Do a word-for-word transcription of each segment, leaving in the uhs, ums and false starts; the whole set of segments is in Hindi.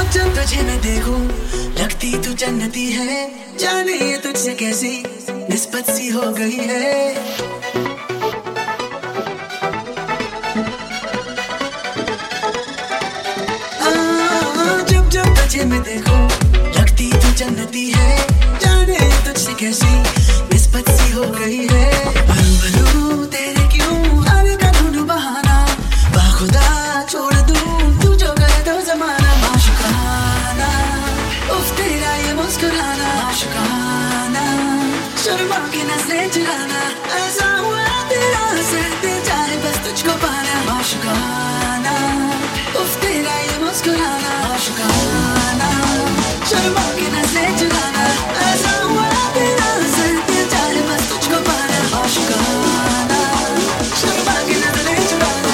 जब जब तुझे मैं देखूं लगती तू जन्नती है, जाने ये तुझसे कैसी निस्बत सी हो गई है। आ, जब जब तुझे मैं देखूं लगती तू जन्नती है, जाने ये तुझसे कैसी निस्बत सी हो गई है। भरू भरू तेरे क्यों आने का ढूंढूं बहाना, बाखुदा छोड़ दूं तू जो कहे तो जमाना। माशुकाना उफ तेरा ये मुस्कुराना, माशुकाना शर्मा के नजरें चुराना, ऐसा हुआ तेरा असर दिल चाहे बस तुझको पाना। माशुकाना उफ तेरा ये मुस्कुराना, माशुकाना शर्मा के नजरें चुराना, ऐसा हुआ तेरा असर दिल चाहे बस तुझको पाना। माशुकाना शर्मा के नजरें चुराना।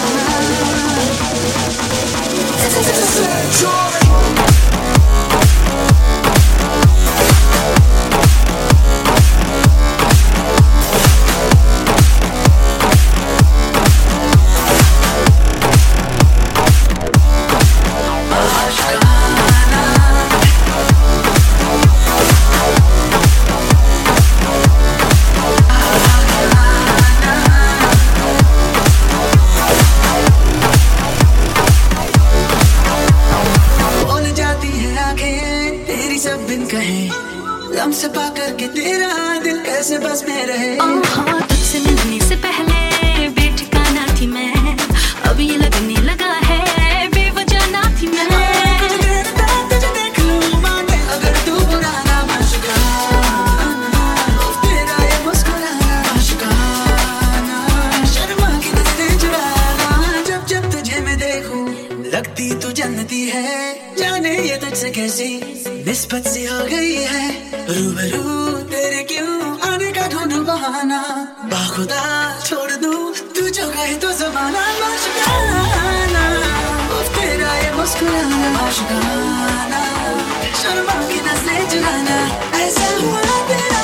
सब बिन कहे लम से पा करके तेरा दिल कैसे बस में रहे। हाँ, तुझसे मिलने से पहले बेठिकाना थी मैं, अब ये लगने लगा है बेवजह ना थी मैं। कुछ देर बाद तुझे देख लूं माने अगर तू पुराना। माशुकाना उफ तेरा ये मुस्कुराना, माशुकाना शर्मा की नजरें चुराना। जब जब तुझे मैं देखूं लगती तू जन्नती है, जाने ये तुझसे कैसी निस्बत सी हो गई है। रूबरू तेरे क्यों आने का ढूंढूं बहाना, बाखुदा छोड़ दूं तू जो कहे तो जमाना। माशुकाना उफ तेरा ये मुस्कुराना, माशुकाना शर्मा की नजरें चुराना, ऐसा हुआ तेरा